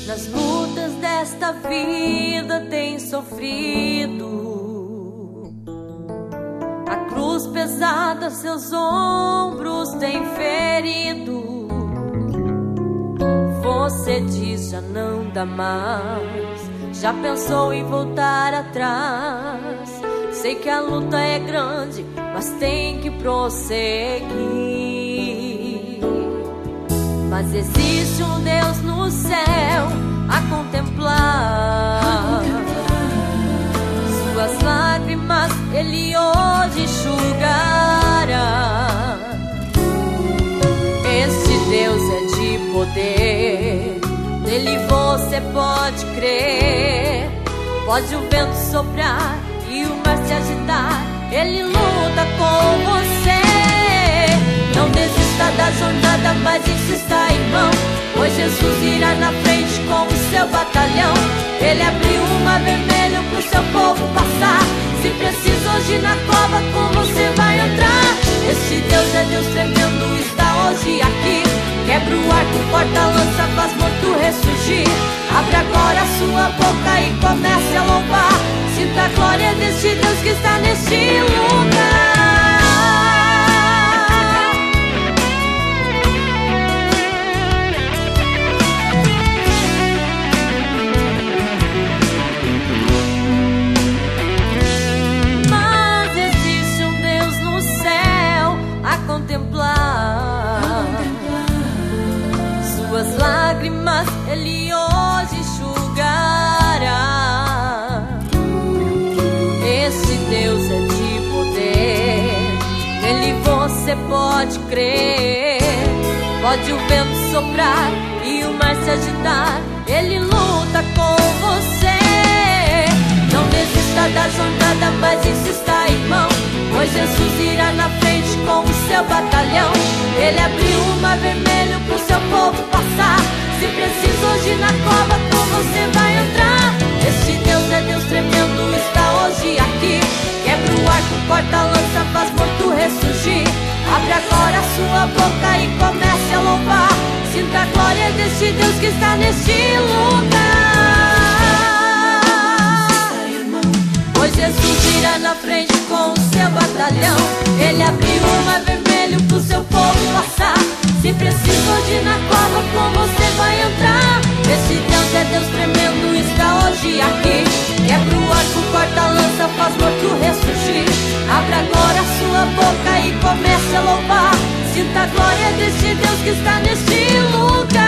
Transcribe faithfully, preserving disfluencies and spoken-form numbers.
nas lutas desta vida tem sofrido. A cruz pesada seus ombros tem ferido. Você diz já não dá mais, já pensou em voltar atrás. Sei que a luta é grande, mas tem que prosseguir. Mas existe um Deus no céu a contemplar. Suas lágrimas Ele hoje enxugará. Este Deus é de poder, nele você pode crer. Pode o vento soprar e o mar se agitar, Ele luta com você. Não desista da jornada, mas insista, irmão, pois Jesus irá na frente com o seu batalhão. Ele abriu o mar vermelho pro seu povo passar. Se precisa hoje na cova, como você vai entrar? Este Deus é Deus tremendo, está hoje aqui. Quebra o arco, corta a lança, faz morto ressurgir. Abre agora a sua boca e comece a louvar. Sinta a glória deste Deus que está neste lugar. Mas existe um Deus no céu a contemplar. Suas lágrimas Ele hoje enxugará. Este Deus é de poder, nele você pode crer. Pode o vento soprar e o mar se agitar, Ele luta com você. Não desista da jornada, mas insista, irmão, pois Jesus irá na frente com o seu batalhão. Ele abriu o mar vermelho pro seu povo passar. Se precisa hoje na cova, como você vai entrar? Este Deus é Deus tremendo, está hoje aqui. Quebra o arco, corta a lança, faz morto ressurgir. Abre agora a sua boca e comece a louvar. Sinta a glória deste Deus que está neste lugar. Pois Jesus irá na frente com o seu batalhão. Ele abriu o mar vermelho pro seu povo passar. Se precisa hoje na cova, como você vai entrar? Esse Deus é Deus tremendo, está hoje aqui. Quebra o arco, corta a lança, faz morto ressurgir. Abre agora a sua boca e comece a louvar. Sinta a glória deste Deus que está neste lugar.